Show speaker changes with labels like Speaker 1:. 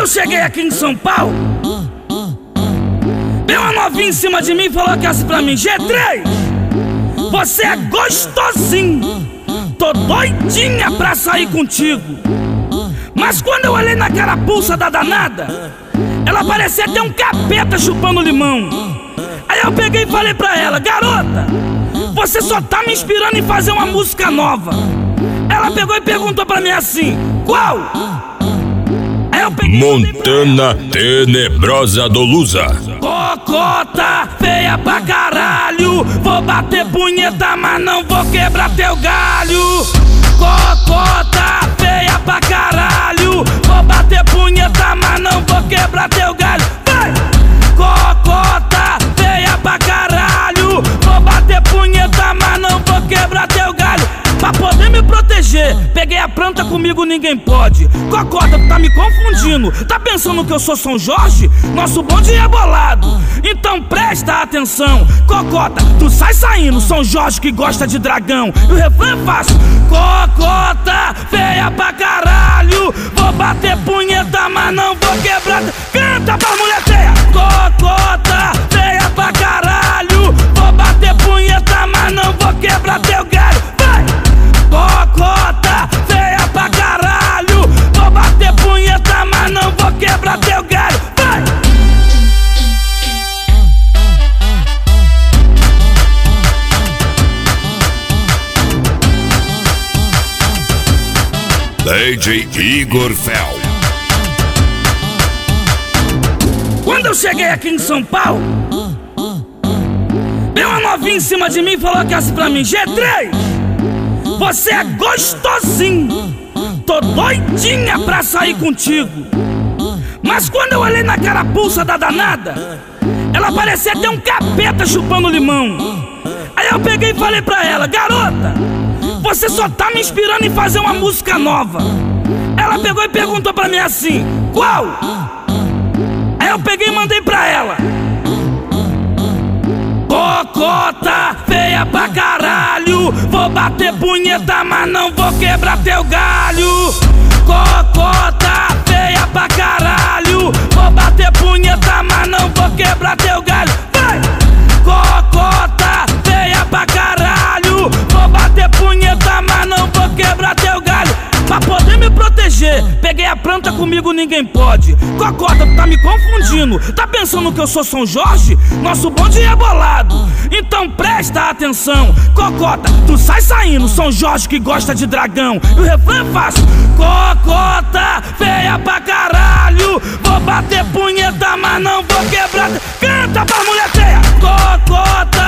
Speaker 1: eu cheguei aqui em São Paulo, veio uma novinha em cima de mim e falou que assim pra mim: G3, você é gostosinho, tô doidinha pra sair contigo. Mas quando eu olhei naquela pulsa da danada, ela parecia ter um capeta chupando limão. Aí eu peguei e falei pra ela: garota, você só tá me inspirando em fazer uma música nova. Ela pegou e perguntou pra mim assim: qual? Aí eu peguei
Speaker 2: Montana Tenebrosa do Lusa.
Speaker 1: Cocota feia pra caralho, vou bater punheta, mas não vou quebrar teu galho. Cocota feia pra caralho, vou bater punheta, mas não vou quebrar teu galho. Vai! Cocota feia pra caralho, vou bater punheta, mas não vou quebrar teu galho. Pra poder me proteger, peguei a planta, comigo ninguém pode. Cocota, tu tá me confundindo, tá pensando que eu sou São Jorge? Nosso bonde é bolado, então presta atenção. Cocota, tu sai saindo, São Jorge que gosta de dragão. E o refrão é fácil: cocota feia pra caralho, vou bater punheta, mas não vou quebrar. Canta pra mulher feia! Cocota feia pra caralho, vou bater punheta, mas não vou quebrar teu galho. Vai! Cocota feia pra caralho, vou bater punheta, mas não vou quebrar teu galho. Vai!
Speaker 2: DJ Igor Fel.
Speaker 1: Quando eu cheguei aqui em São Paulo, veio uma novinha em cima de mim e falou que assim pra mim: G3, você é gostosinho, tô doidinha pra sair contigo. Mas quando eu olhei naquela pulsa da danada, ela parecia ter um capeta chupando limão. Aí eu peguei e falei pra ela: garota, você só tá me inspirando em fazer uma música nova. Ela pegou e perguntou pra mim assim: qual? Aí eu peguei e mandei pra ela: cocota feia pra caralho, vou bater punheta, mas não vou quebrar teu galho. Cocota feia pra caralho, vou bater punheta, mas não vou quebrar teu galho. Vai! Cocota feia pra caralho, vou bater punheta, mas não vou quebrar teu galho. Pra poder me proteger, peguei a planta, comigo ninguém pode. Cocota, tu tá me confundindo, tá pensando que eu sou São Jorge? Nosso bonde é bolado, então presta atenção. Cocota, tu sai saindo, São Jorge que gosta de dragão. E o refrão é fácil: cocota feia pra caralho, vou bater punheta, mas não vou quebrar. Canta pra mulher feia! Cocota